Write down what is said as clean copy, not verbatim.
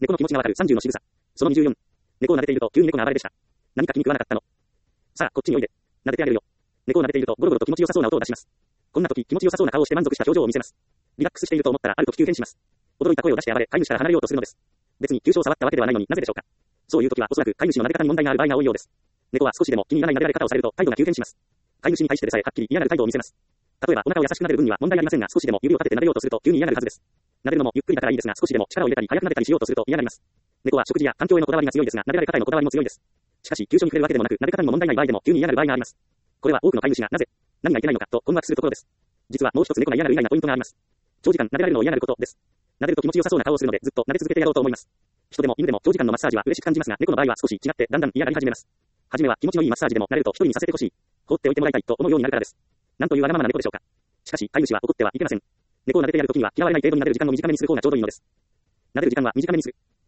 猫の気持ちがわかる30の仕草。その24。猫を撫でていると急に猫が暴れでした。何か気に食わなかったの。さあ、こっちにおいで。撫でてあげるよ。猫を撫でているとゴロゴロと気持ちよさそうな音を出します。こんな時気持ちよさそうな顔をして満足した表情を見せます。リラックスしていると思ったらある時急変します。驚いた声を出して暴れ、飼い主から離れようとするのです。別に急所を触ったわけではないのになぜでしょうか。そういう時はおそらく飼い主の撫で方に問題がある場合が多いようです。猫は少しでも気に入らない撫でられ方をされると態度が急変します。飼い主に対してでさえはっきり嫌がる態度を見せます。例えばお腹を優しく撫でる分には問題ありませんが少しでも指を立てて撫でようとすると急に嫌がるはずです。撫でるのもゆっくりだからいいですが少しでも力を入れたり早く撫でたりしようとすると嫌がります。猫は食事や環境へのこだわりが強いですが撫でられ方へのこだわりも強いです。しかし急所に触れるわけでもなく撫で方にも問題ない場合でも急に嫌がる場合があります。これは多くの飼い主がなぜ何がいけないのかと困惑するところです。実はもう一つ猫が嫌がる以外のポイントがあります。長時間撫でられるのを嫌がることです。撫でると気持ちよさそうな顔をするのでずっと撫で続けてやろうと思います。人でも犬でも長時間のマッサージは嬉しく感じますが猫の場合は少し違ってだんだん嫌がり始めます。はじめは気持ちのいいマッサージでも慣れると一人にさせてほしい。放っておいてもらいたいと思うようになるからです。なんというわがままな猫でしょうか。しかし飼い主は怒ってはいけません。猫を撫でてやるときには嫌われない程度に撫でる時間を短めにする方がちょうどいいのです。撫でる時間は短めにする。